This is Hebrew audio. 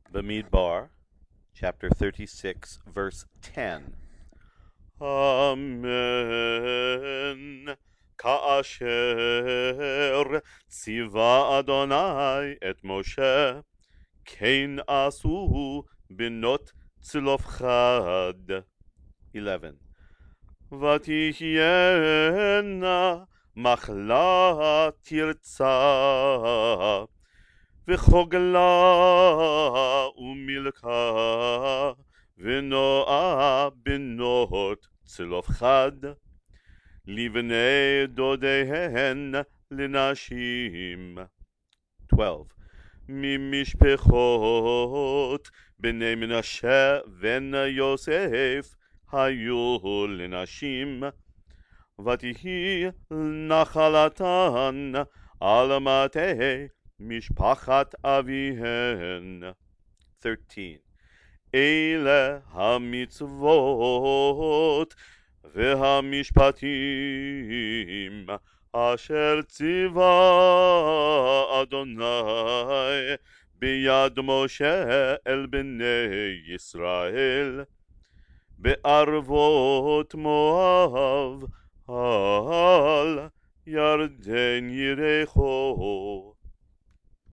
Bamidbar, chapter 36, verse 10. Amen. כאשר ציווה אדוני את משה, כן עשו בנות צלופחד. 11. ותהיינה מחלה תרצה, וחוגלה ומלכה, ונועה בנות צלופחד, לבני דודיהן לנשים. 12. ממשפחות בני מנשה בן יוסף היו לנשים, ותהי נחלתן על מטה משפחת אביהן. 13. אלה המצוות והמשפטים אשר ציווה אדוני ביד משה אל בני ישראל בערבות מואב על ירדן יריחו.